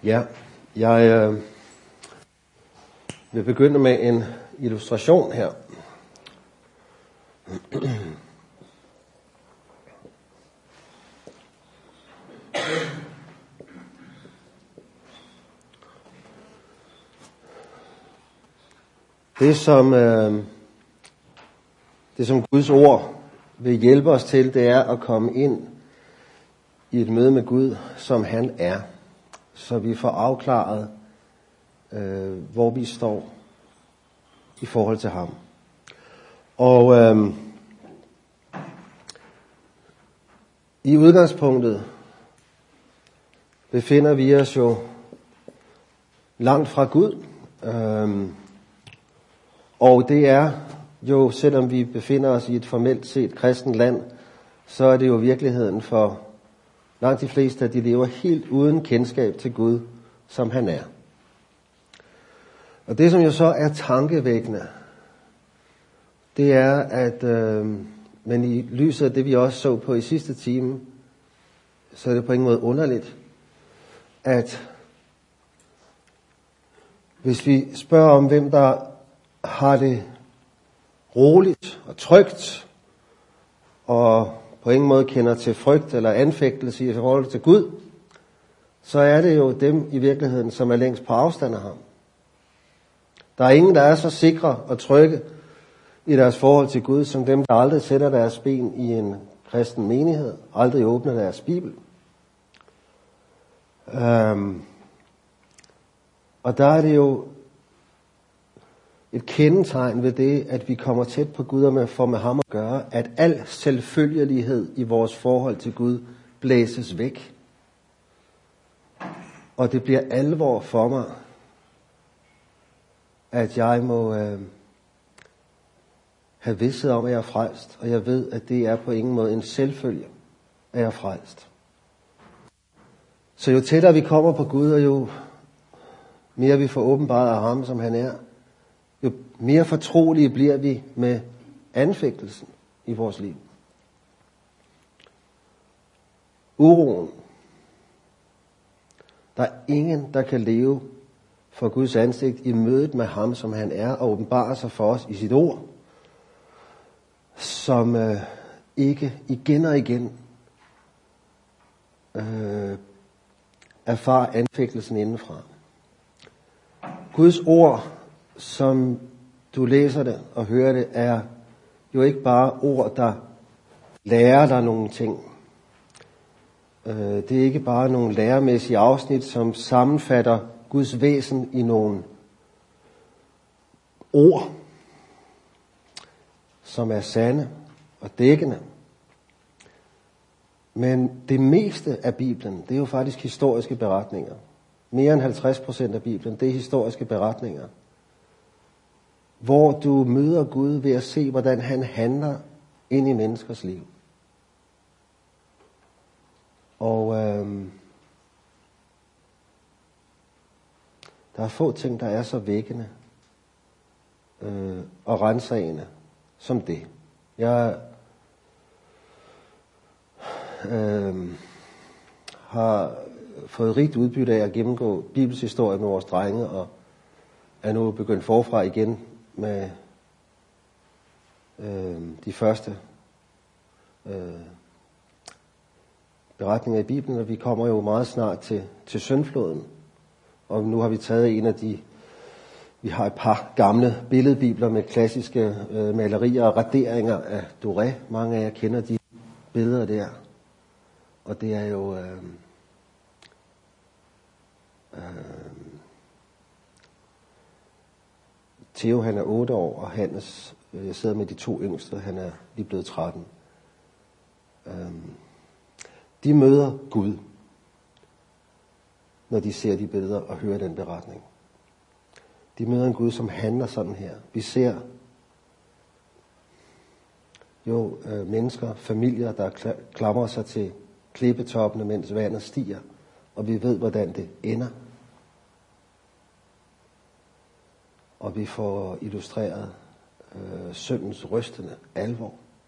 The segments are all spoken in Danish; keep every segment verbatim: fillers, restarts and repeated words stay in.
Ja, jeg øh, vil begynde med en illustration her. Det som, øh, det som Guds ord vil hjælpe os til, det er at komme ind i et møde med Gud, som han er. Så vi får afklaret, øh, hvor vi står i forhold til ham. Og øh, i udgangspunktet befinder vi os jo langt fra Gud. Øh, og det er jo, selvom vi befinder os i et formelt set kristent land, så er det jo virkeligheden for langt de fleste, at de lever helt uden kendskab til Gud, som han er. Og det, som jo så er tankevækkende, det er, at øh, men i lyset af det, vi også så på i sidste time, så er det på ingen måde underligt, at hvis vi spørger om, hvem der har det roligt og trygt, og på ingen måde kender til frygt eller anfægtelse i forhold til Gud, så er det jo dem i virkeligheden, som er længst på afstand af ham. Der er ingen, der er så sikre og trygge i deres forhold til Gud, som dem, der aldrig sætter deres ben i en kristen menighed, aldrig åbner deres bibel. Øhm, og der er det jo et kendetegn ved det, at vi kommer tæt på Gud, og får med ham at gøre, at al selvfølgelighed i vores forhold til Gud blæses væk. Og det bliver alvor for mig, at jeg må øh, have vidsthed om, at jeg er frelst, og jeg ved, at det er på ingen måde en selvfølge, at jeg er frelst. Så jo tættere vi kommer på Gud, og jo mere vi får åbenbaret af ham, som han er, jo mere fortrolige bliver vi med anfægtelsen i vores liv. Uroen. Der er ingen, der kan leve for Guds ansigt i mødet med ham, som han er, og åbenbarer sig for os i sit ord, som øh, ikke igen og igen øh, erfarer anfægtelsen indenfra. Guds ord, som du læser det og hører det, er jo ikke bare ord, der lærer dig nogle ting. Det er ikke bare nogle læremæssige afsnit, som sammenfatter Guds væsen i nogle ord, som er sande og dækkende. Men det meste af Bibelen, det er jo faktisk historiske beretninger. Mere end halvtreds procent af Bibelen, det er historiske beretninger, hvor du møder Gud ved at se, hvordan han handler ind i menneskers liv. Og øh, der er få ting, der er så vækkende øh, og rensagende som det. Jeg øh, har fået rigt udbytte af at gennemgå Bibels historie med vores drenge, og er nu begyndt forfra igen med øh, de første øh, beretninger i Bibelen, og vi kommer jo meget snart til, til syndfloden. Og nu har vi taget en af de, vi har et par gamle billedbibler med klassiske øh, malerier og raderinger af Doré. Mange af jer kender de billeder der. Og det er jo øh, øh, Theo, han er otte år, og Hannes, øh, jeg sidder med de to yngste, han er lige blevet tretten. Øh, De møder Gud, når de ser de billeder og hører den beretning. De møder en Gud, som handler sådan her. Vi ser jo øh, mennesker, familier, der klamrer sig til klippetoppene, mens vandet stiger, og vi ved, hvordan det ender. Og vi får illustreret øh, syndens rystende alvor.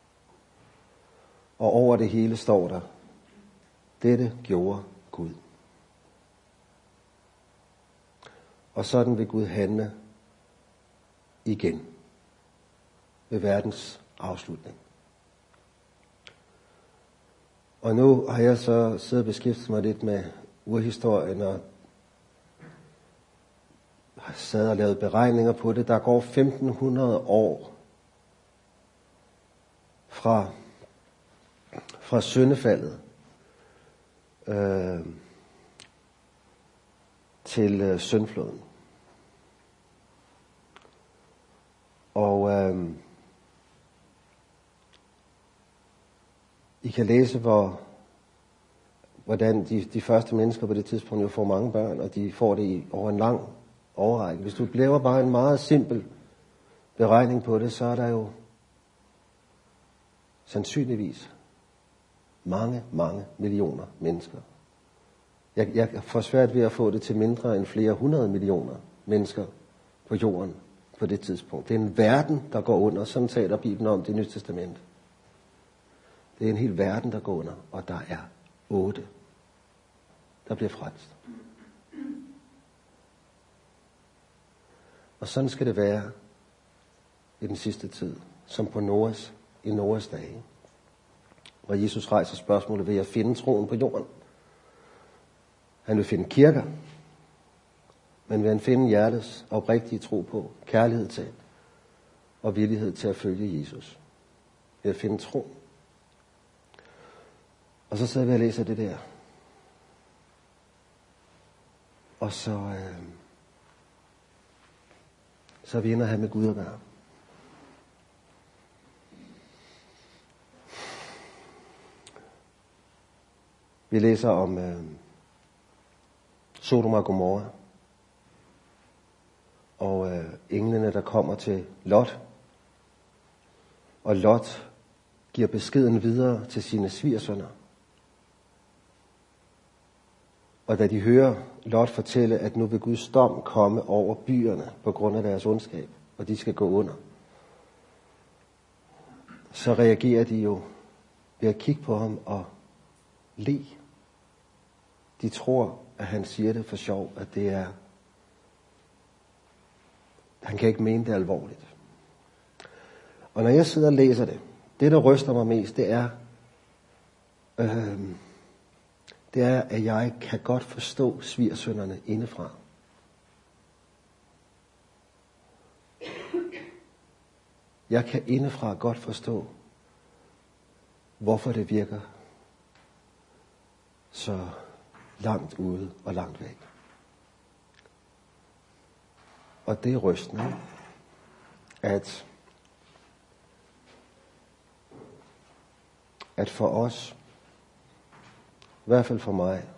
Og over det hele står der: dette gjorde Gud. Og sådan vil Gud handle igen ved verdens afslutning. Og nu har jeg så siddet og beskæftiget mig lidt med urhistorien og har sad og lavet beregninger på det. Der går femten hundrede år fra, fra syndefaldet øh, til øh, syndfloden. Og øh, I kan læse, hvor, hvordan de, de første mennesker på det tidspunkt jo får mange børn, og de får det i, over en lang overrække. Hvis du laver bare en meget simpel beregning på det, så er der jo sandsynligvis mange, mange millioner mennesker. Jeg, jeg får svært ved at få det til mindre end flere hundrede millioner mennesker på jorden på det tidspunkt. Det er en verden, der går under. Sådan taler Bibelen om det Nye Testamente. Det er en hel verden, der går under, og der er otte, der bliver frelst. Og sådan skal det være i den sidste tid, som på Noas, i Noas dage. Hvor Jesus rejser spørgsmålet, vil jeg finde troen på jorden? Han vil finde kirker, men vil han finde hjertets oprigtige tro på, kærlighed til og villighed til at følge Jesus. Vil jeg finde tro? Og så sidder vi og læser det der. Og så, øh, så er vi inde og have med Gud at gøre. Vi læser om øh, Sodom og Gomorra. Og øh, englene, der kommer til Lot. Og Lot giver beskeden videre til sine svigersønner. Og da de hører Lot fortælle, at nu vil Guds dom komme over byerne på grund af deres ondskab, og de skal gå under, så reagerer de jo ved at kigge på ham og le. De tror, at han siger det for sjov, at det er... Han kan ikke mene det alvorligt. Og når jeg sidder og læser det, det der ryster mig mest, det er... Øh, det er, at jeg kan godt forstå svigersønnerne indefra. Jeg kan indefra godt forstå, hvorfor det virker så langt ude og langt væk. Og det er rystende, at, at for os, i hvert fald for mig,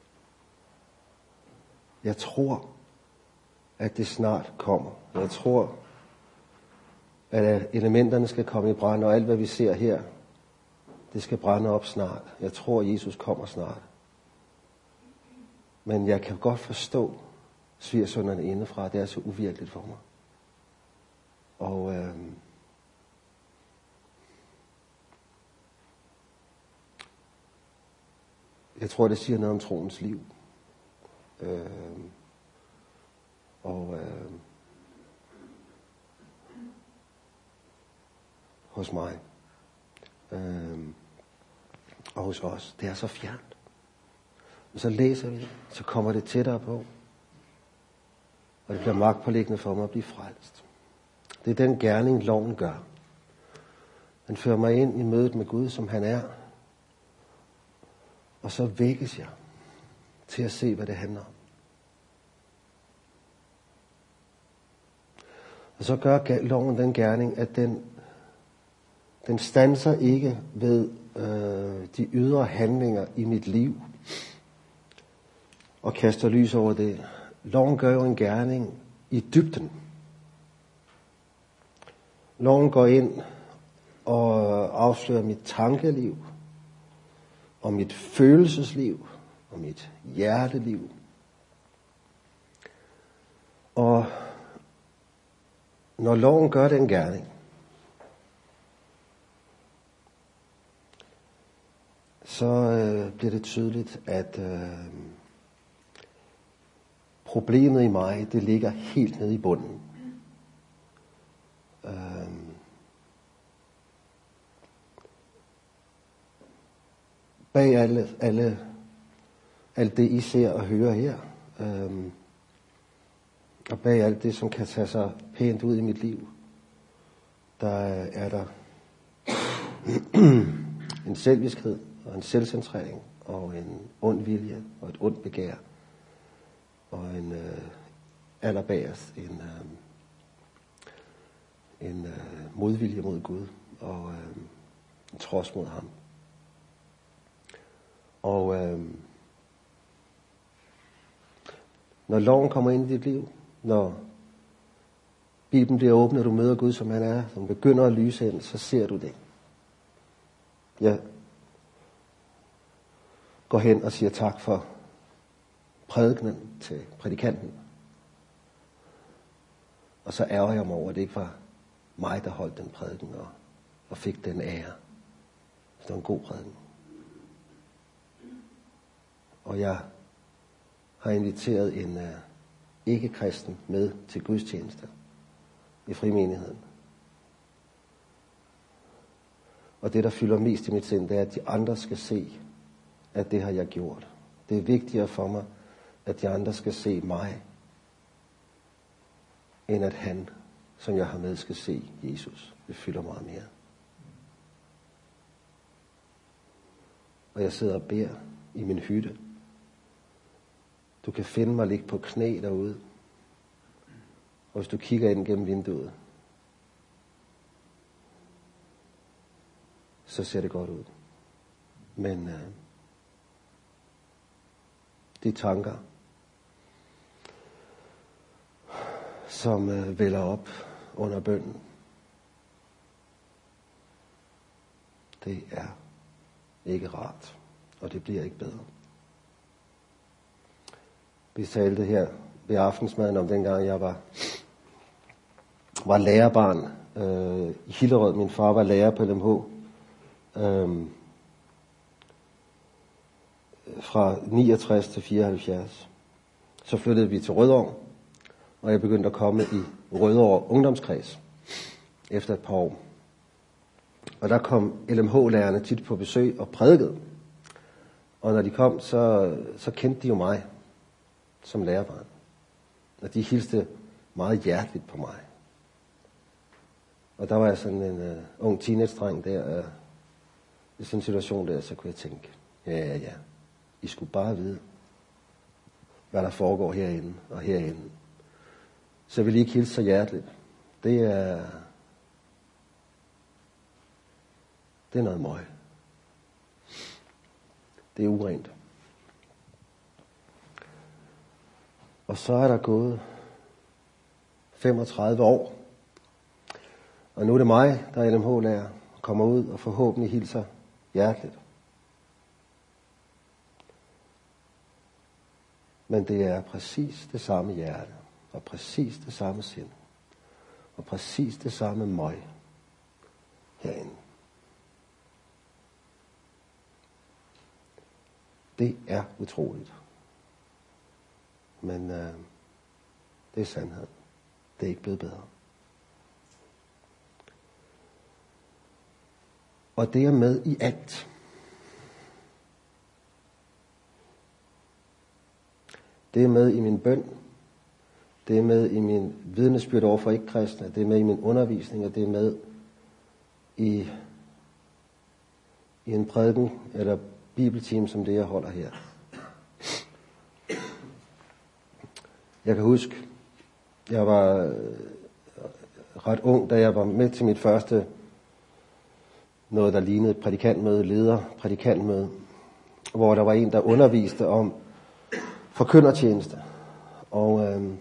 jeg tror, at det snart kommer. Jeg tror, at elementerne skal komme i brand, og alt hvad vi ser her, det skal brænde op snart. Jeg tror, at Jesus kommer snart. Men jeg kan godt forstå svigersønnerne indefra. Det er så uvirkeligt for mig. Og øh, jeg tror, det siger noget om troens liv. Øh, og øh, hos mig. Øh, og hos os. Det er så fjernt. Og så læser vi det, så kommer det tættere på. Og det bliver magtpåliggende for mig at blive frelst. Det er den gerning, loven gør. Den fører mig ind i mødet med Gud, som han er. Og så vækkes jeg til at se, hvad det handler om. Og så gør loven den gerning, at den, den standser ikke ved øh, de ydre handlinger i mit liv og kaster lys over det. Loven gør jo en gerning i dybden. Loven går ind og afslører mit tankeliv, og mit følelsesliv, og mit hjerteliv. Og når loven gør den gerning, så øh, bliver det tydeligt, at øh, problemet i mig, det ligger helt nede i bunden. Øhm. Bag alle, alle, alt det, I ser og hører her, øhm. og bag alt det, som kan tage sig pænt ud i mit liv, der er der en selviskhed og en selvcentrering og en ond vilje og et ondt begær og en øh, allerbagest en, øh, en øh, modvilje mod Gud og øh, en trods mod ham. Og øh, når loven kommer ind i dit liv, når Bibelen bliver åbnet, og du møder Gud, som han er, som begynder at lyse ind, så ser du det. Jeg går hen og siger tak for prædikenen til prædikanten. Og så ærger jeg mig over, at det ikke var mig, der holdt den prædiken og, og fik den ære. Det var en god prædiken. Og jeg har inviteret en uh, ikke-kristen med til gudstjeneste i frimenigheden. Og det, der fylder mest i mit sind, det er, at de andre skal se, at det har jeg gjort. Det er vigtigere for mig, at de andre skal se mig, end at han, som jeg har med, skal se Jesus. Det fylder meget mere. Og jeg sidder og beder i min hytte. Du kan finde mig ligge på knæ derude. Og hvis du kigger ind gennem vinduet, så ser det godt ud. Men øh, de tanker, som øh, vælger op under bønnen, det er ikke rart, og det bliver ikke bedre. Vi talte her ved aftensmaden om dengang jeg var, var lærerbarn øh, i Hillerød. Min far var lærer på L M H. Øh, fra niogtres til fireoghalvfjerds. Så flyttede vi til Rødovre, og jeg begyndte at komme i Rødovre Ungdomskreds efter et par år. Og der kom L M H-lærerne tit på besøg og prædikede. Og når de kom, så, så kendte de jo mig som lærerbarn. Og de hilste meget hjerteligt på mig. Og der var jeg sådan en uh, ung teenage-dreng der. Uh, I sådan en situation der, så kunne jeg tænke, ja, ja, ja. I skulle bare vide, hvad der foregår herinde og herinde. Så jeg vil ikke hilse så hjerteligt. Det er, det er noget møg. Det er urent. Og så er der gået femogtredive år. Og nu er det mig, der er L M H-lærer, kommer ud og forhåbentlig hilser hjerteligt. Men det er præcis det samme hjerte, og præcis det samme sind, og præcis det samme møg herinde. Det er utroligt. Men øh, det er sandhed. Det er ikke blevet bedre. Og det er med i alt. Det er med i min bøn. Det er med i min vidnesbyrd over for ikke-kristne. Det er med i min undervisning, og det er med i, i en prædiken eller bibeltime, som det jeg holder her. Jeg kan huske, jeg var ret ung, da jeg var med til mit første, noget der lignede prædikantmøde, leder prædikantmøde, hvor der var en, der underviste om forkyndertjeneste. Og, øh,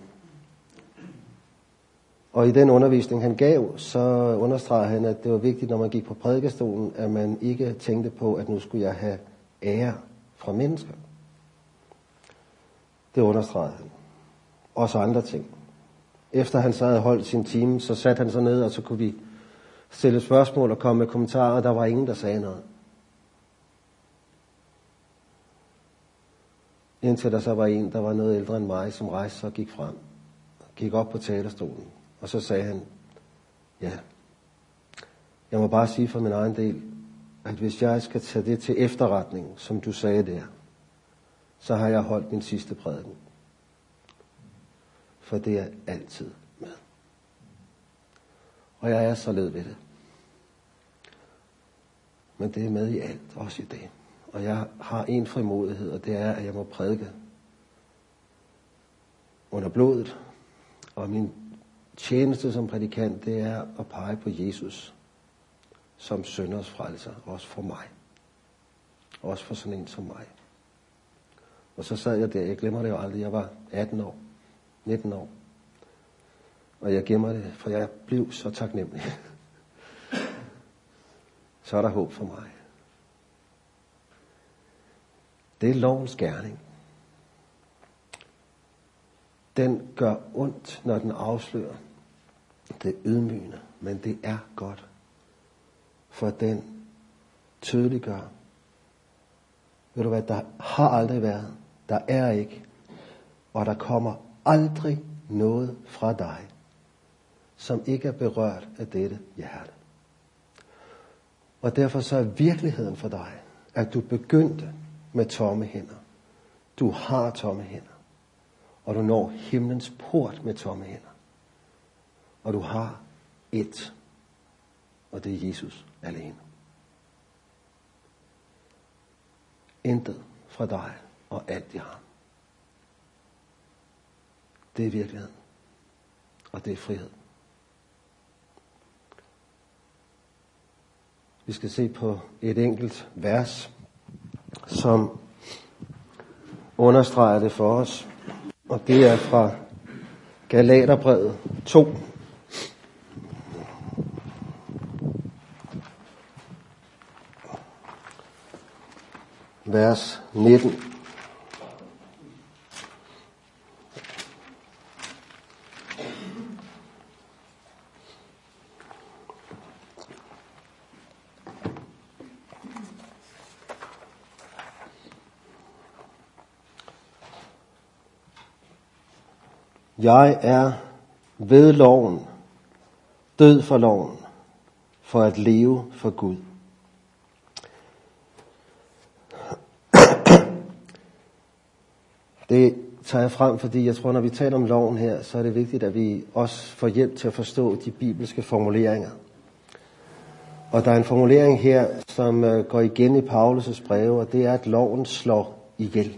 og i den undervisning, han gav, så understregede han, at det var vigtigt, når man gik på prædikestolen, at man ikke tænkte på, at nu skulle jeg have ære fra mennesker. Det understregede han. Også andre ting. Efter han så havde holdt sin time, så satte han sig ned, og så kunne vi stille spørgsmål og komme med kommentarer, og der var ingen, der sagde noget. Indtil der så var en, der var noget ældre end mig, som rejste sig og gik frem. Gik op på talerstolen. Og så sagde han, ja, jeg må bare sige for min egen del, at hvis jeg skal tage det til efterretning, som du sagde der, så har jeg holdt min sidste prædiken. For det er altid med. Og jeg er så led ved det. Men det er med i alt, også i det. Og jeg har en frimodighed, og det er, at jeg må prædike under blodet. Og min tjeneste som prædikant, det er at pege på Jesus som synders frelser, også for mig. Også for sådan en som mig. Og så sad jeg der, jeg glemmer det jo aldrig, jeg var atten år, nitten år. Og jeg gemmer det, for jeg blev så taknemmelig. Så er der håb for mig. Det er lovens gerning. Den gør ondt, når den afslører. Det er ydmygende, men det er godt. For den tydeliggør. Ved du hvad, der har aldrig været, der er ikke, og der kommer aldrig noget fra dig, som ikke er berørt af dette hjerte. Og derfor så er virkeligheden for dig, at du begyndte med tomme hænder. Du har tomme hænder. Og du når himlens port med tomme hænder. Og du har ét. Og det er Jesus alene. Intet fra dig og alt i ham. Det er virkeligheden. Og det er frihed. Vi skal se på et enkelt vers, som understreger det for os. Og det er fra Galaterbrevet to. Vers nitten. Jeg er ved loven, død for loven, for at leve for Gud. Det tager jeg frem, fordi jeg tror, når vi taler om loven her, så er det vigtigt, at vi også får hjælp til at forstå de bibelske formuleringer. Og der er en formulering her, som går igen i Paulus' breve, og det er, at loven slår ihjel.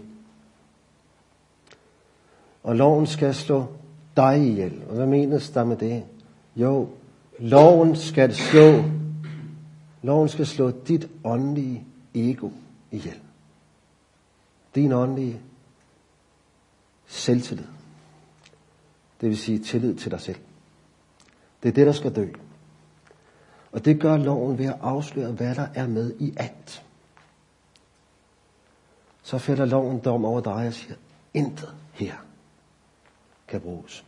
Og loven skal slå dig ihjel. Og hvad menes der med det? Jo, loven skal slå, loven skal slå dit åndelige ego ihjel. Din åndelige selvtillid. Det vil sige tillid til dig selv. Det er det, der skal dø. Og det gør loven ved at afsløre, hvad der er med i alt. Så fælder loven dom over dig og siger, intet her kan bruges.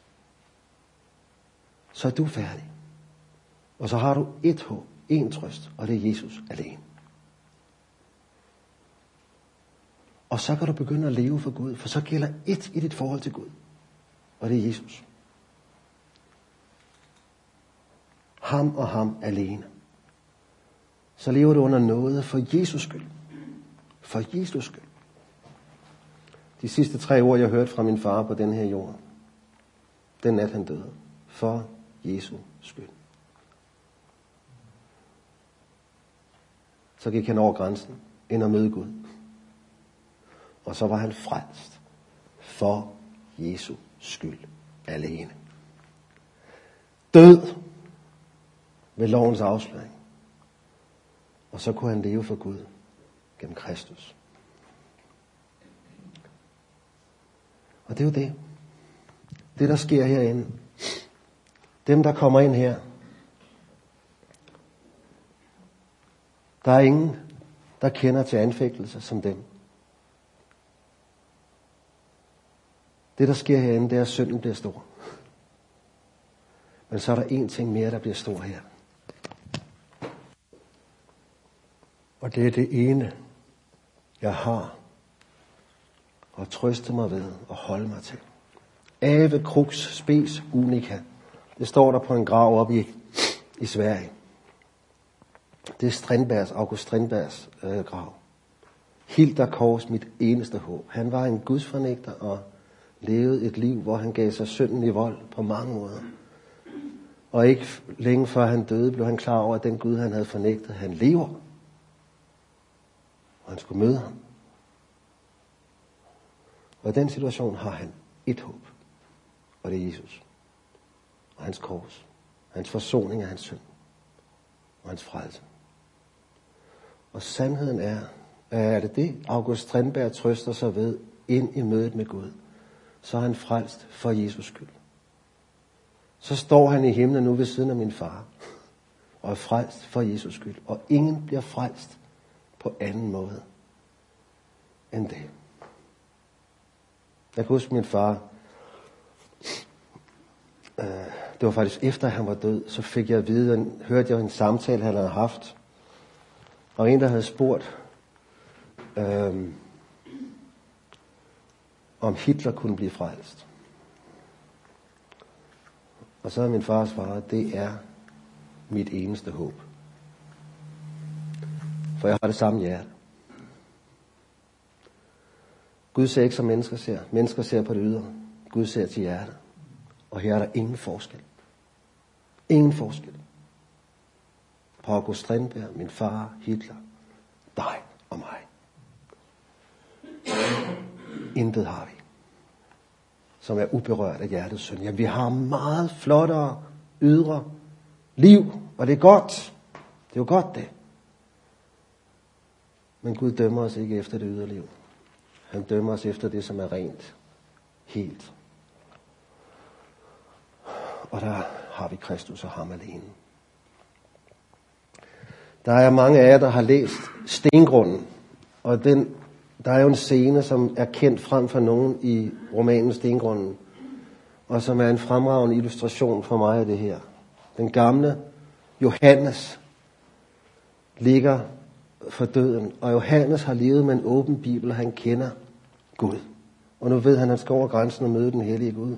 Så er du færdig. Og så har du et håb, en trøst, og det er Jesus alene. Og så kan du begynde at leve for Gud, for så gælder ét i dit forhold til Gud, og det er Jesus. Ham og ham alene. Så lever du under nåde for Jesus skyld. For Jesus skyld. De sidste tre ord, jeg hørte fra min far på den her jord, den nat han døde. For Jesu skyld. Så gik han over grænsen, ind og møde Gud. Og så var han frelst. For Jesu skyld alene. Død ved lovens afsløring. Og så kunne han leve for Gud gennem Kristus. Og det er jo det. Det, der sker herinde. Dem, der kommer ind her. Der er ingen, der kender til anfægtelse som dem. Det, der sker herinde, det er, at synden bliver stor. Men så er der en ting mere, der bliver stor her. Og det er det ene, jeg har og trøste mig ved og holde mig til. Ave crux spes unica. Det står der på en grav oppe i, i Sverige. Det er Strindbergs, August Strindbergs øh, grav. Hilda Kors, mit eneste håb. Han var en gudsfornægter og levede et liv, hvor han gav sig synden i vold på mange måder. Og ikke længe før han døde, blev han klar over, at den Gud, han havde fornægtet, han lever. Og han skulle møde ham. Og i den situation har han et håb. Og det er Jesus. Og hans kors. Hans forsoning af hans synd. Og hans frelse. Og sandheden er, er det det, August Strindberg trøster sig ved ind i mødet med Gud. Så er han frelst for Jesus skyld. Så står han i himlen nu ved siden af min far. Og er frelst for Jesus skyld. Og ingen bliver frelst på anden måde end det. Jeg kan huske min far. Øh, det var faktisk efter han var død. Så fik jeg at vide, hørte jeg en samtale han havde haft. Og en der havde spurgt øh, om Hitler kunne blive frelst. Og så havde min far svaret, det er mit eneste håb. For jeg har det samme hjerte. Gud ser ikke som mennesker ser. Mennesker ser på det ydre. Gud ser til hjertet. Og her er der ingen forskel. Ingen forskel. På August Strindberg, min far, Hitler, dig og mig. Intet har vi, som er uberørt af hjertets synd. Ja, vi har meget flottere ydre liv, og det er godt. Det er jo godt det. Men Gud dømmer os ikke efter det ydre liv. Han dømmer os efter det, som er rent, helt. Og der har vi Kristus og ham alene. Der er mange af jer, der har læst Stengrunden. Og den, der er jo en scene, som er kendt frem for nogen i romanen Stengrunden. Og som er en fremragende illustration for mig af det her. Den gamle Johannes ligger for døden. Og Johannes har levet med en åben bibel, og han kender Gud. Og nu ved han, at han skal over grænsen og møde den hellige Gud.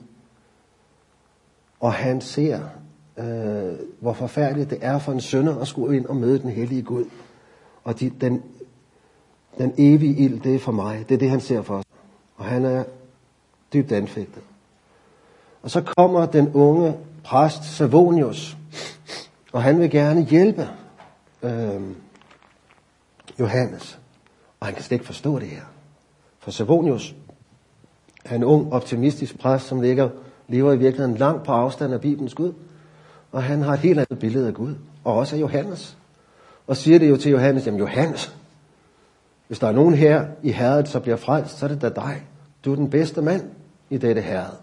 Og han ser, øh, hvor forfærdeligt det er for en synder at skulle ind og møde den hellige Gud. Og de, den, den evige ild, det er for mig. Det er det, han ser for os. Og han er dybt anfægtet. Og så kommer den unge præst Savonius. Og han vil gerne hjælpe øh, Johannes. Og han kan slet ikke forstå det her. For Savonius er en ung, optimistisk præst, som ligger, lever i virkeligheden langt på afstand af Bibelens Gud. Og han har et helt andet billede af Gud. Og også af Johannes. Og siger det jo til Johannes, jamen Johannes, hvis der er nogen her i herredet, så bliver frelst, så er det da dig. Du er den bedste mand i dette herred.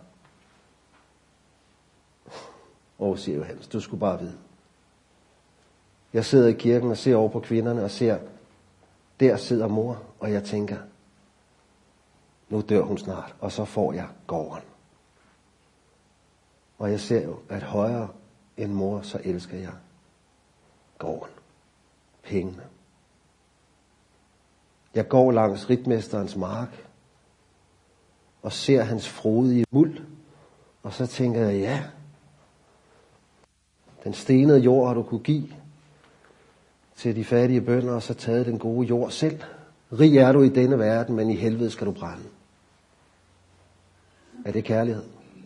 Og siger Johannes, du skulle bare vide. Jeg sidder i kirken og ser over på kvinderne og ser, der sidder mor, og jeg tænker, nu dør hun snart, og så får jeg gården. Og jeg ser jo, at højere end mor, så elsker jeg gården. Pengene. Jeg går langs ritmesterens mark, og ser hans frodige muld, og så tænker jeg, ja, den stenede jord har du kunne give til de fattige bønder, og så taget den gode jord selv. Rig er du i denne verden, men i helvede skal du brænde. Er det kærlighed?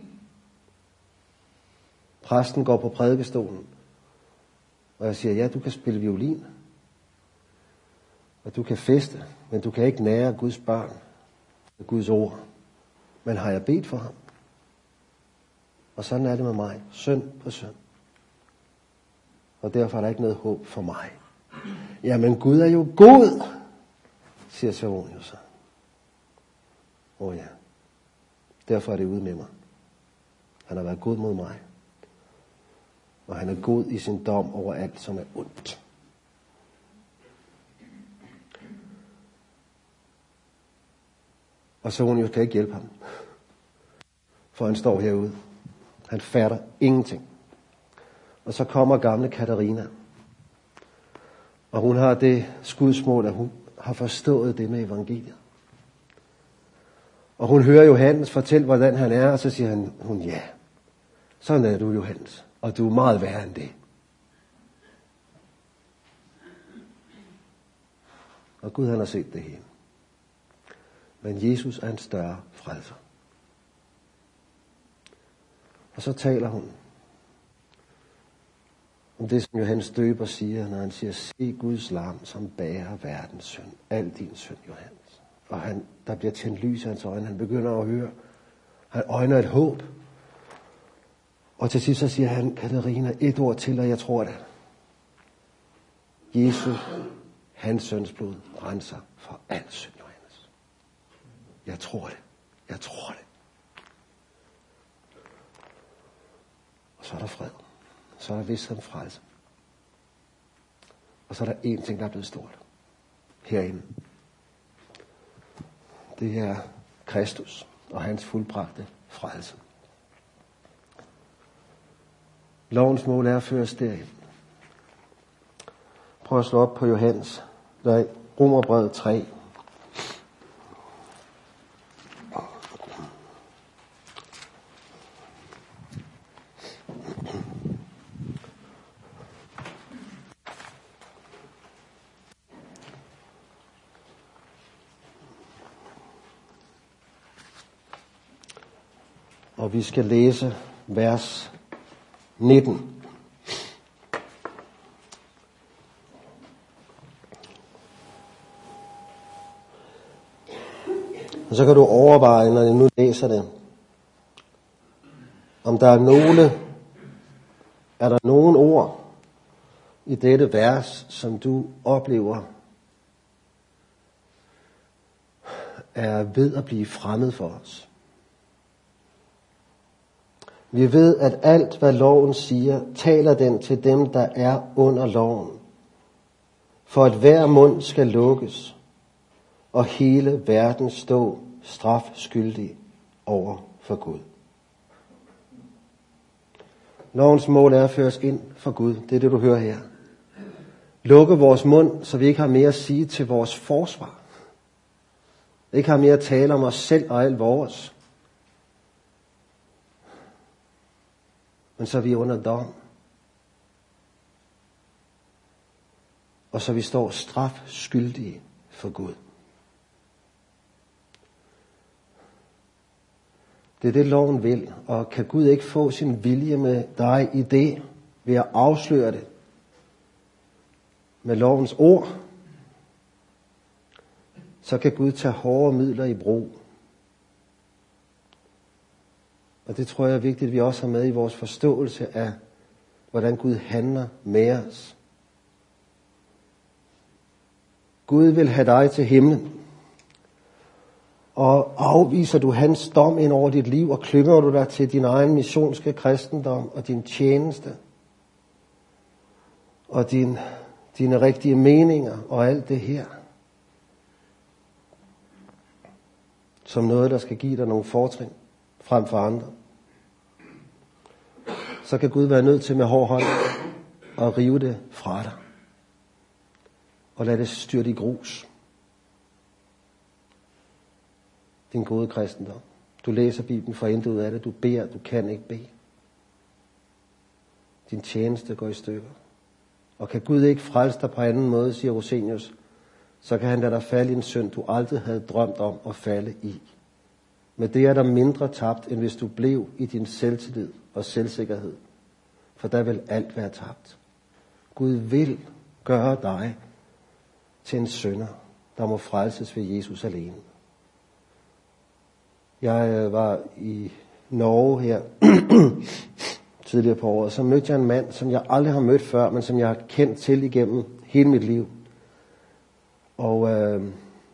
Præsten går på prædikestolen, og jeg siger, ja, du kan spille violin, og du kan feste, men du kan ikke nære Guds børn og Guds ord. Men har jeg bedt for ham? Og sådan er det med mig, synd på synd. Og derfor er der ikke noget håb for mig. Jamen Gud er jo god, siger Savonius. Åh oh, ja, derfor er det ude med mig. Han har været god mod mig. Og han er god i sin dom over alt, som er ondt. Og Savonius kan ikke hjælpe ham. For han står herude. Han fatter ingenting. Og så kommer gamle Katarina. Og hun har det skudsmål, at hun har forstået det med evangeliet. Og hun hører Johannes fortælle, hvordan han er, og så siger han, hun, ja, sådan er du, Johannes, og du er meget værre end det. Og Gud, han har set det hele. Men Jesus er en større frelser. Og så taler hun om det, som Johannes døber siger, når han siger, se Guds lam, som bærer verdens synd. Al din synd, Johannes. Og han, der bliver tændt lys i hans øjne. Han begynder at høre. Han øjner et håb. Og til sidst så siger han, Katarina, et ord til, og jeg tror det. Jesus, hans søns blod, renser for al synd, Johannes. Jeg tror det. Jeg tror det. Og så er der fred. Så er der vidst en frelse. Og så er der én ting, der er blevet stort. Herinde. Det er Kristus og hans fuldbragte frelse. Lovens mål er at føre os derhen. Prøv at slå op på Johannes. Nej, Romerbrevet tre. Og vi skal læse vers nitten. Og så kan du overveje, når du nu læser det, om der er nogle, er der nogen ord i dette vers, som du oplever er ved at blive fremmed for os. Vi ved, at alt, hvad loven siger, taler den til dem, der er under loven. For at hver mund skal lukkes, og hele verden stå strafskyldig over for Gud. Lovens mål er at føre os ind for Gud. Det er det, du hører her. Lukke vores mund, så vi ikke har mere at sige til vores forsvar. Ikke har mere at tale om os selv og alt vores. Men så er vi under dom. Og så vi står strafskyldige for Gud. Det er det, loven vil. Og kan Gud ikke få sin vilje med dig i det, ved at afsløre det med lovens ord, så kan Gud tage hårde midler i brug. Og det tror jeg er vigtigt, at vi også har med i vores forståelse af, hvordan Gud handler med os. Gud vil have dig til himlen. Og afviser du hans dom ind over dit liv, og klynger du dig til din egen missionske kristendom og din tjeneste, og din, dine rigtige meninger og alt det her, som noget, der skal give dig nogle fortrin frem for andre, så kan Gud være nødt til med hård hånd at rive det fra dig og lade det styrte i grus. Din gode kristendom. Du læser Bibelen for intet ud af det. Du beder, du kan ikke bede. Din tjeneste går i stykker. Og kan Gud ikke frelse dig på anden måde, siger Rosenius, så kan han lade dig falde i en synd, du aldrig havde drømt om at falde i. Men det er der mindre tabt, end hvis du blev i din selvtillid og selvsikkerhed. For der vil alt være tabt. Gud vil gøre dig til en synder, der må frelses ved Jesus alene. Jeg var i Norge her tidligere på året, så mødte jeg en mand, som jeg aldrig har mødt før, men som jeg har kendt til igennem hele mit liv. Og øh,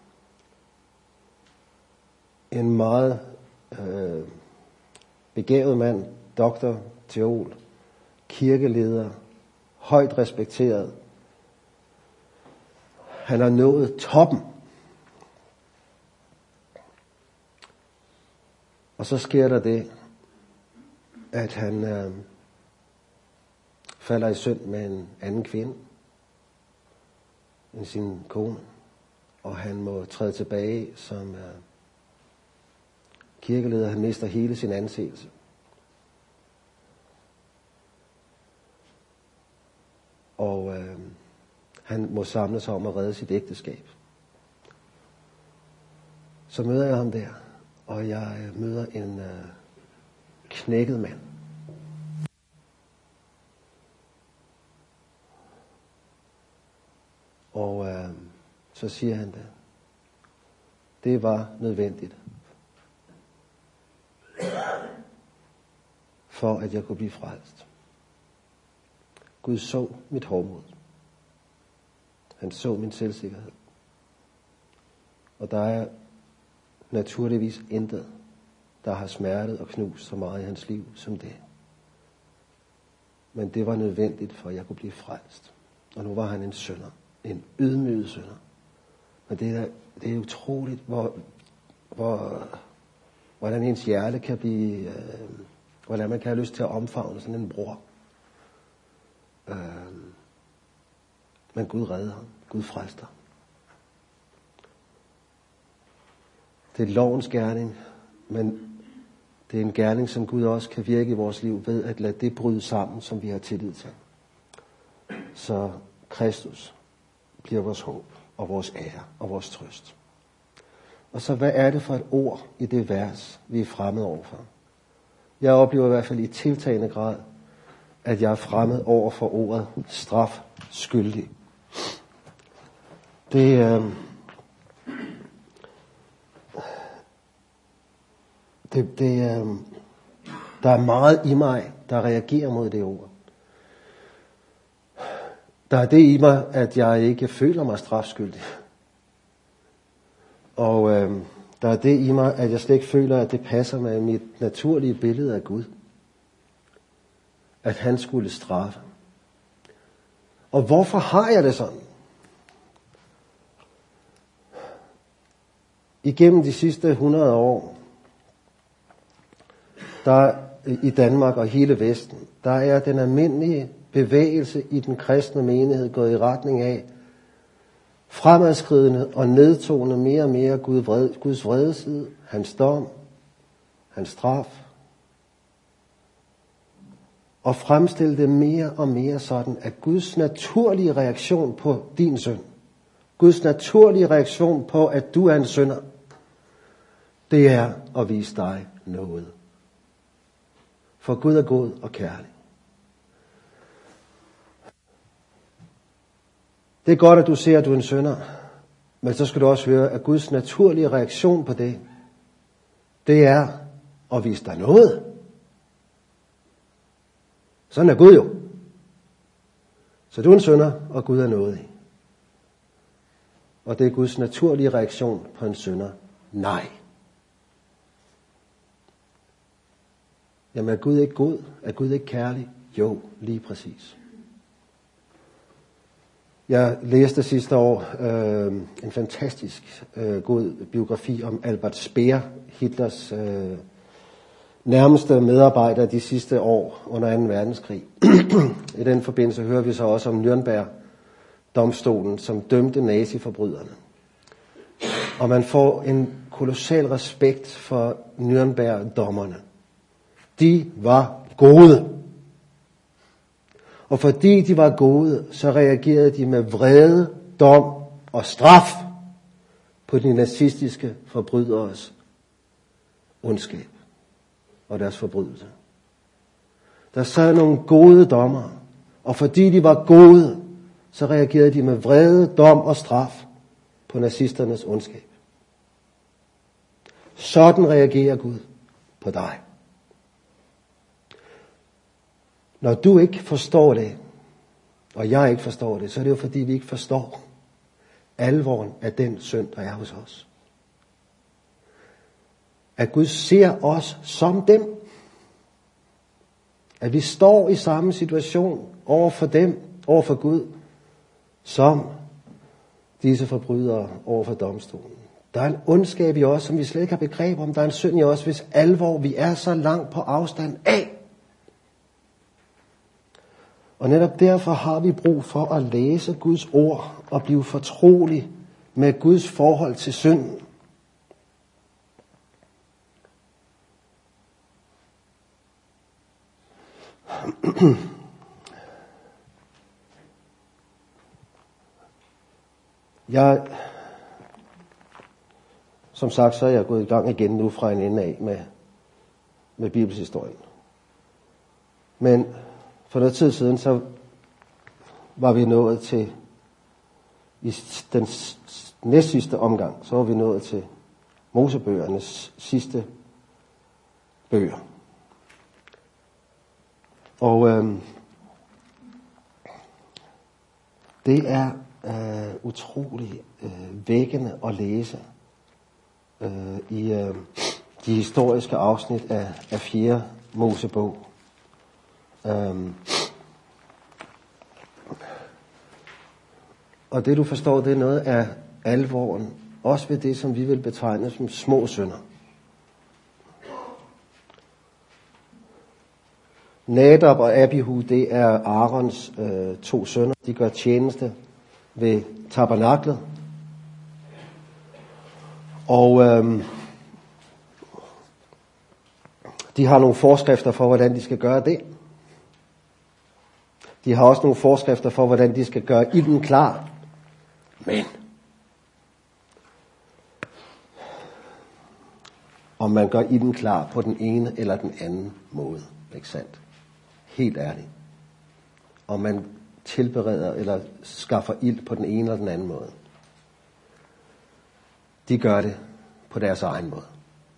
en meget øh, begavet mand, doktor, teol, kirkeleder, højt respekteret. Han har nået toppen. Og så sker der det, at han øh, falder i synd med en anden kvinde end sin kone. Og han må træde tilbage som, øh, kirkeleder, han mister hele sin anseelse. Og øh, han må samle sig om at redde sit ægteskab. Så møder jeg ham der, og jeg møder en øh, knækket mand. Og øh, så siger han det. Det var nødvendigt. For at jeg kunne blive frelst. Gud så mit hovmod. Han så min selvsikkerhed. Og der er naturligvis intet, der har smertet og knust så meget i hans liv som det. Men det var nødvendigt, for at jeg kunne blive frelst. Og nu var han en synder. En ydmyget synder. Men det er, det er utroligt, hvor, hvor, hvordan ens hjerte kan blive, øh, hvordan man kan have lyst til at omfavne sådan en bror. Øh, men Gud redder ham. Gud frelster. Det er lovens gerning, men det er en gerning, som Gud også kan virke i vores liv ved at lade det bryde sammen, som vi har tillid til. Så Kristus bliver vores håb og vores ære og vores trøst. Og så hvad er det for et ord i det vers, vi er fremmed overfor? Jeg oplever i hvert fald i tiltagende grad, at jeg er fremmed over for ordet straf skyldig. Det øh, det, det øh, der er meget i mig, der reagerer mod det ord. Der er det i mig, at jeg ikke føler mig strafskyldig. Og øh, der er det i mig, at jeg slet ikke føler, at det passer med mit naturlige billede af Gud. At han skulle straffe. Og hvorfor har jeg det sådan? Igennem de sidste hundrede år, der i Danmark og hele Vesten, der er den almindelige bevægelse i den kristne menighed gået i retning af fremadskridende og nedtone mere og mere Gud vred, Guds vredeside, hans dom, hans straf, og fremstille det mere og mere sådan, at Guds naturlige reaktion på din synd, Guds naturlige reaktion på, at du er en synder, det er at vise dig noget. For Gud er god og kærlig. Det er godt, at du ser, at du er en synder, men så skal du også høre, at Guds naturlige reaktion på det, det er at vise dig noget. Sådan er Gud jo. Så du er en synder, og Gud er nådig. Og det er Guds naturlige reaktion på en synder. Nej. Jamen er Gud ikke god? Er Gud ikke kærlig? Jo, lige præcis. Jeg læste sidste år øh, en fantastisk øh, god biografi om Albert Speer, Hitlers øh, nærmeste medarbejder de sidste år under anden verdenskrig. I den forbindelse hører vi så også om Nürnberg-domstolen, som dømte naziforbryderne. Og man får en kolossal respekt for Nürnberg-dommerne. De var gode. Og fordi de var gode, så reagerede de med vrede, dom og straf på de nazistiske forbryderes ondskab og deres forbrydelse. Der sad nogle gode dommer, og fordi de var gode, så reagerede de med vrede, dom og straf på nazisternes ondskab. Sådan reagerer Gud på dig. Når du ikke forstår det, og jeg ikke forstår det, så er det jo fordi, vi ikke forstår alvoren af den synd, der er hos os. At Gud ser os som dem. At vi står i samme situation over for dem, over for Gud, som disse forbrydere over for domstolen. Der er en ondskab i os, som vi slet ikke har begreb om. Der er en synd i os, hvis alvor vi er så langt på afstand af. Og netop derfor har vi brug for at læse Guds ord og blive fortrolig med Guds forhold til synden. Jeg, som sagt, så er jeg gået i gang igen nu fra en ende af med, med bibelshistorien. Men for noget tid siden, så var vi nået til, i den næst sidste omgang, så var vi nået til Mosebøgernes sidste bøger. Og øhm, det er øh, utroligt øh, vækkende at læse øh, i øh, de historiske afsnit af, af fjerde Mosebog. Øhm, og det du forstår, det er noget af alvoren, også ved det, som vi vil betegne som små synder. Nadab og Abihu, det er Aarons øh, to sønner. De gør tjeneste ved tabernaklet. Og øh, de har nogle forskrifter for, hvordan de skal gøre det. De har også nogle forskrifter for, hvordan de skal gøre ilden klar. Men om man gør ilden klar på den ene eller den anden måde, ikke sandt? Helt ærligt. Om man tilbereder eller skaffer ild på den ene eller den anden måde. De gør det på deres egen måde.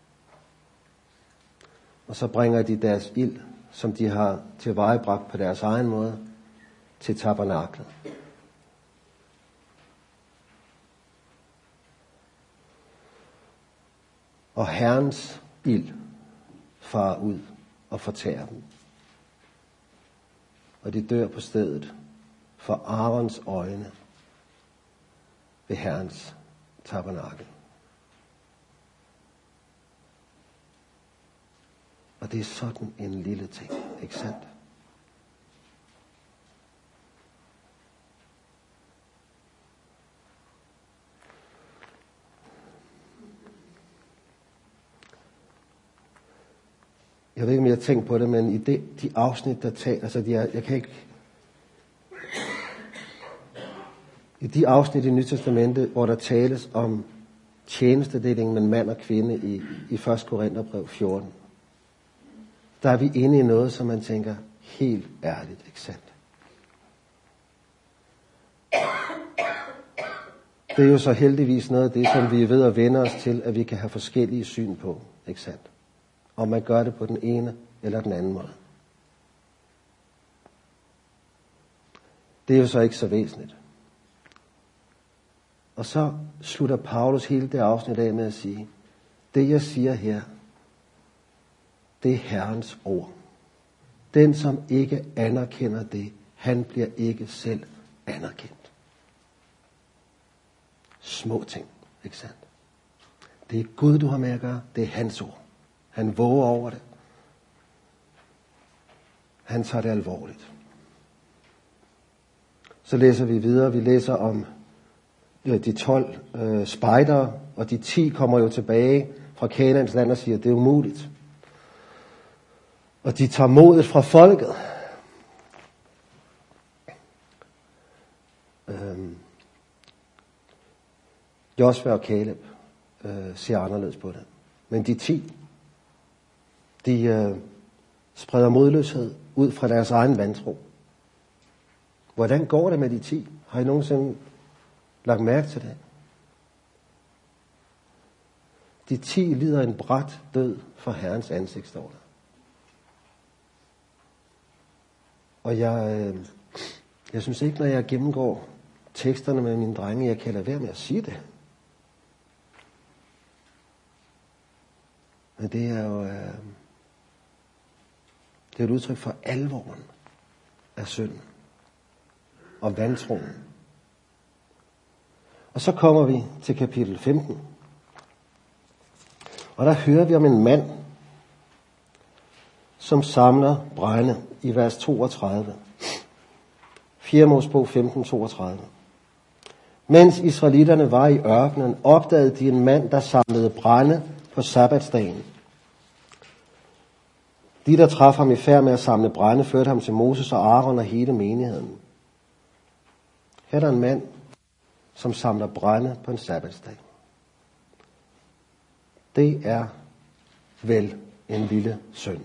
Og så bringer de deres ild, som de har tilvejebragt på deres egen måde, til tabernaklet. Og Herrens ild farer ud og fortærer dem. Og de dør på stedet for Aarons øjne ved Herrens tabernakel. Og det er sådan en lille ting, ikke sandt? Jeg ved ikke, om jeg har tænkt på det, men i det, de afsnit, der taler, altså de er, jeg kan ikke, i de afsnit i Nyt Testamente, hvor der tales om tjenestedeling mellem mand og kvinde i, i første Korintherbrev fjorten, der er vi inde i noget, som man tænker helt ærligt, ikke sandt? Det er jo så heldigvis noget af det, som vi er ved at vende os til, at vi kan have forskellige syn på, ikke sandt? Om man gør det på den ene eller den anden måde. Det er jo så ikke så væsentligt. Og så slutter Paulus hele det afsnit af med at sige, det jeg siger her, det er Herrens ord. Den, som ikke anerkender det, han bliver ikke selv anerkendt. Små ting, ikke sandt? Det er Gud, du har med at gøre. Det er hans ord. Han våger over det. Han tager det alvorligt. Så læser vi videre. Vi læser om de tolv øh, spejdere, og de ti kommer jo tilbage fra Kanaans land og siger, at det er umuligt. Og de tager modet fra folket. Øhm, Josva og Kaleb øh, ser anderledes på det. Men de ti, de øh, spreder modløshed ud fra deres egen vantro. Hvordan går det med de ti? Har I nogensinde lagt mærke til det? De ti lider en brat død for Herrens ansigt, står der. Og jeg, øh, jeg synes ikke, når jeg gennemgår teksterne med mine drenge, jeg kan lade være med at sige det. Men det er jo øh, det er et udtryk for alvoren af synden og vantroen. Og så kommer vi til kapitel femten. Og der hører vi om en mand, som samler brænde i vers toogtredive. fjerde Mosebog femten toogtredive. Mens israelitterne var i ørkenen, opdagede de en mand, der samlede brænde på sabbatsdagen. De, der traf ham i færd med at samle brænde, førte ham til Moses og Aaron og hele menigheden. Her er der en mand, som samler brænde på en sabbatsdag. Det er vel en lille synd.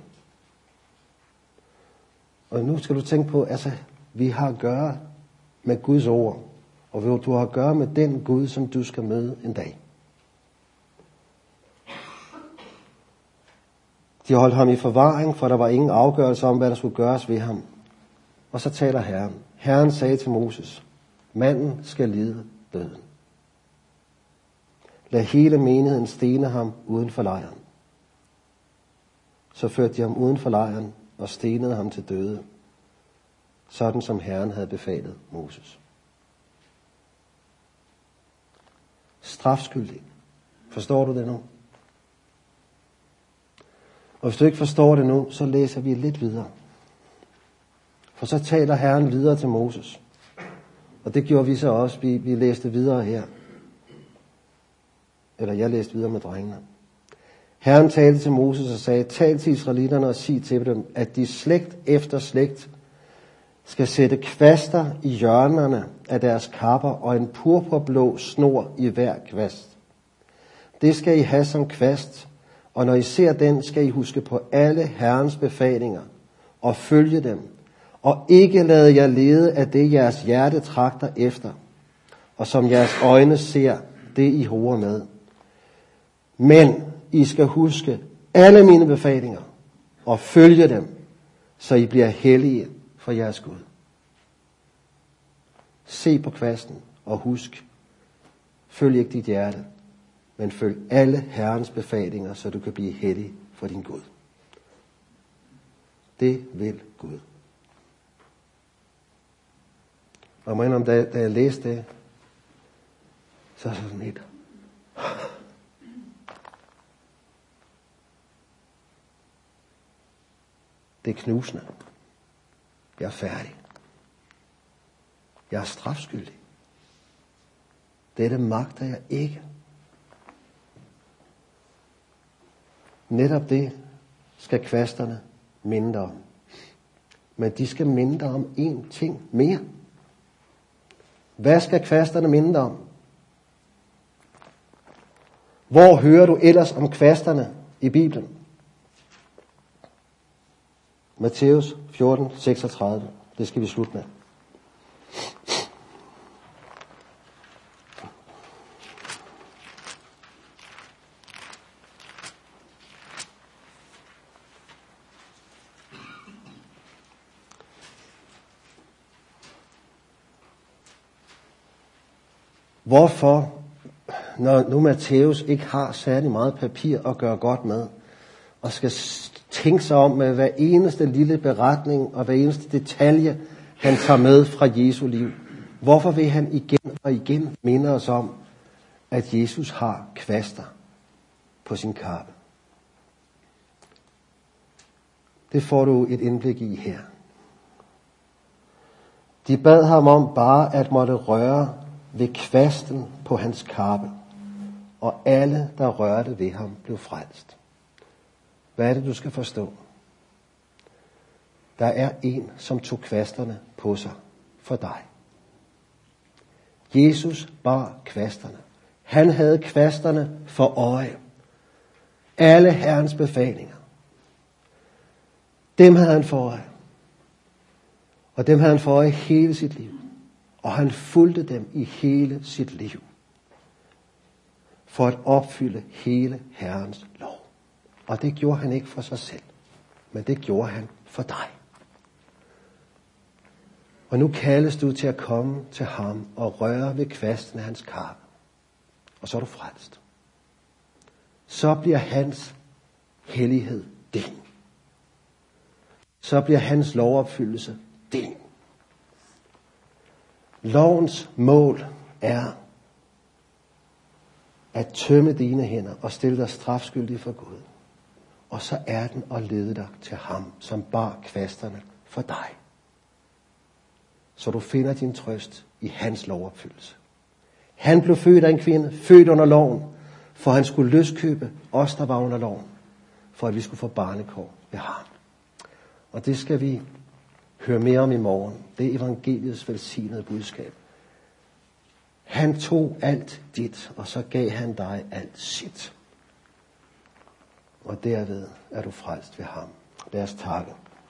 Og nu skal du tænke på, altså, vi har at gøre med Guds ord, og du har at gøre med den Gud, som du skal møde en dag. De holdt ham i forvaring, for der var ingen afgørelse om, hvad der skulle gøres ved ham. Og så taler Herren. Herren sagde til Moses, manden skal lide døden. Lad hele menigheden stene ham uden for lejren. Så førte de ham uden for lejren og stenede ham til døde, sådan som Herren havde befalet Moses. Strafskyldig. Forstår du det nu? Og hvis du ikke forstår det nu, så læser vi lidt videre. For så taler Herren videre til Moses. Og det gjorde vi så også. Vi, vi læste videre her. Eller jeg læste videre med drengene. Herren talte til Moses og sagde, tal til israelitterne og sig til dem, at de slægt efter slægt skal sætte kvaster i hjørnerne af deres kapper og en purpurblå snor i hver kvast. Det skal I have som kvast, og når I ser den, skal I huske på alle Herrens befalinger og følge dem, og ikke lade jer lede af det, jeres hjerte trakter efter, og som jeres øjne ser, det I hover med. Men I skal huske alle mine befalinger og følge dem, så I bliver hellige for jeres Gud. Se på kvasten og husk, følg ikke dit hjerte, men følg alle Herrens befalinger, så du kan blive hellig for din Gud. Det vil Gud. Og jeg mener, da, da jeg læste det, så er det sådan lidt. Det er knusende. Jeg er færdig. Jeg er strafskyldig. Dette magter jeg ikke. Netop det skal kvasterne minde om. Men de skal minde om én ting mere. Hvad skal kvasterne minde om? Hvor hører du ellers om kvasterne i Bibelen? Matthæus fjorten seksogtredive. Det skal vi slutte med. Hvorfor, når nu Matthæus ikke har særlig meget papir at gøre godt med, og skal tænke sig om med hver eneste lille beretning og hver eneste detalje, han tager med fra Jesu liv, hvorfor vil han igen og igen minde os om, at Jesus har kvaster på sin kappe? Det får du et indblik i her. De bad ham om bare at måtte røre ved kvasten på hans kappe, og alle, der rørte ved ham, blev frelst. Hvad er det, du skal forstå? Der er en, som tog kvasterne på sig for dig. Jesus bar kvasterne. Han havde kvasterne for øje. Alle Herrens befalinger. Dem havde han for øje. Og dem havde han for øje hele sit liv. Og han fulgte dem i hele sit liv. For at opfylde hele Herrens lov. Og det gjorde han ikke for sig selv. Men det gjorde han for dig. Og nu kaldes du til at komme til ham og røre ved kvasten af hans kappe. Og så er du frelst. Så bliver hans hellighed din. Så bliver hans lovopfyldelse din. Lovens mål er at tømme dine hænder og stille dig strafskyldig for Gud. Og så er den at lede dig til ham, som bar kvasterne for dig. Så du finder din trøst i hans lovopfyldelse. Han blev født af en kvinde, født under loven, for han skulle løskøbe os, der var under loven, for at vi skulle få barnekår ved ham. Og det skal vi høre mere om i morgen. Det er evangeliets velsignede budskab. Han tog alt dit, og så gav han dig alt sit. Og derved er du frelst ved ham. Lad os takke.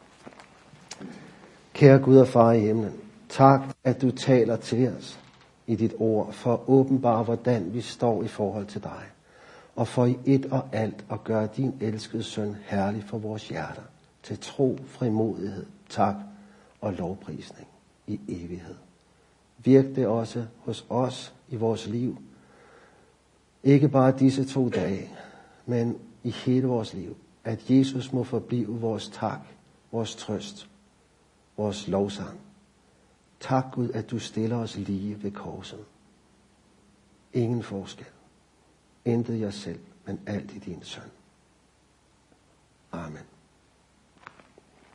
Kære Gud og Far i himlen, tak, at du taler til os i dit ord, for at åbenbare, hvordan vi står i forhold til dig, og for i et og alt at gøre din elskede søn herlig for vores hjerter, til tro, frimodighed, tak og lovprisning i evighed. Virk det også hos os i vores liv, ikke bare disse to dage, men i hele vores liv, at Jesus må forblive vores tak, vores trøst, vores lovsang. Tak Gud, at du stiller os lige ved korset. Ingen forskel. Intet jer selv, men alt i din søn.